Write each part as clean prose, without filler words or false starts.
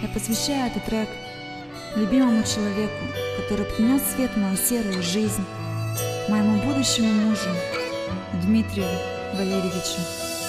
Я посвящаю этот трек любимому человеку, который принес в свет мою серую жизнь, моему будущему мужу Дмитрию Валерьевичу.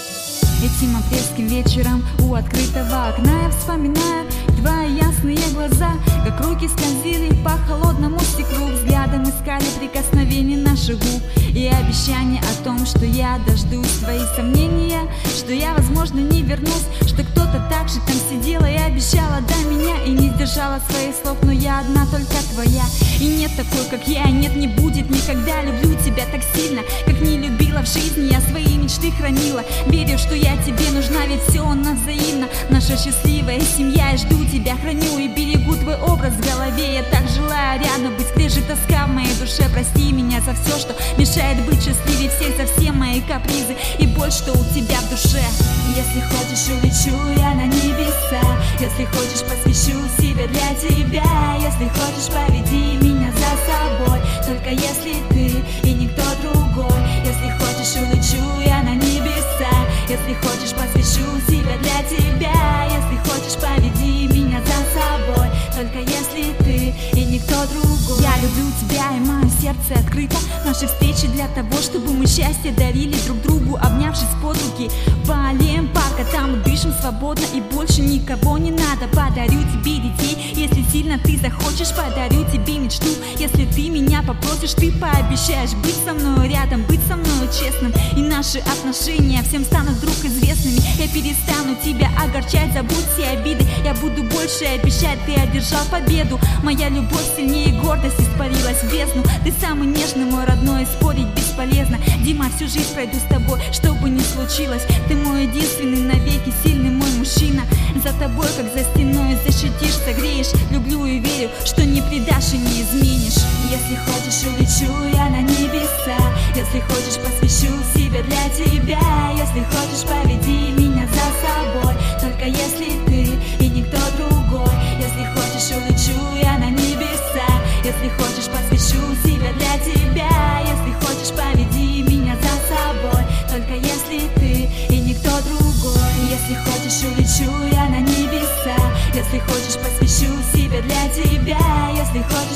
Этим апрельским вечером у открытого окна я вспоминаю твои ясные глаза, как руки скользили по холодному стеклу, взглядом искали прикосновения наших губ и обещания о том, что я дождусь. Твои сомнения, что я, возможно, не вернусь, что кто-то так же там сидела и обещала до меня и не сдержала своих слов, но я одна только твоя. И нет такой, как я, и нет, не будет никогда. Люблю тебя так сильно, как не любила в жизни. Я свои мечты хранила, верю, что я тебе нужна, ведь все у нас взаимно. Наша счастливая семья, я жду тебя, храню и берегу твой образ в голове. Я так желаю рядом быть, скрежет тоска в моей душе. Прости меня за все, что мешает быть счастливее всех, за все мои капризы и боль, что у тебя в душе. Если хочешь, улечу я на небеса, если хочешь, посвящу себя для тебя. Если хочешь, поведи меня за собой, только если ты и никто другой. Если хочешь, улечу я на небеса, если хочешь, посвящу себя для тебя. Если хочешь, поведи меня за собой, только если ты и никто другой. Я люблю тебя, и мое сердце открыто. Наши встречи для того, чтобы мы счастье дарили друг другу, обнявшись под руки по аллеям парка. Там мы дышим свободно и больше никого не надо. Подарю тебе детей, если сильно ты захочешь. Подарю тебе мечту, если ты меня попросишь. Ты пообещаешь быть со мной рядом, быть со мной честным, и наши отношения всем станут вдруг известными. Я перестану тебя огорчать, забудь все обиды. Я буду больше обещать, ты одержал победу. Моя любовь сильнее, гордость испарилась в бездну. Ты самый нежный, мой родной, спорить бесполезно. Дима, всю жизнь пройду с тобой, что бы ни случилось. Ты мой единственный, навеки сильный мой мужчина. За тобой, как за стеной, защитишь, согреешь. Люблю и верю, что не предашь и не изменишь. Если хочешь, улечу я на небеса, если хочешь, посвящу себя для тебя. Если хочешь, поведи меня за собой, только если ты и никто другой. Если хочешь, улечу я на небеса, если хочешь, посвящу себя для тебя. Если хочешь, поведи меня за собой, только если ты и никто другой. Если хочешь, улечу я на небеса, если хочешь, посвящу себя для тебя. Если хочешь,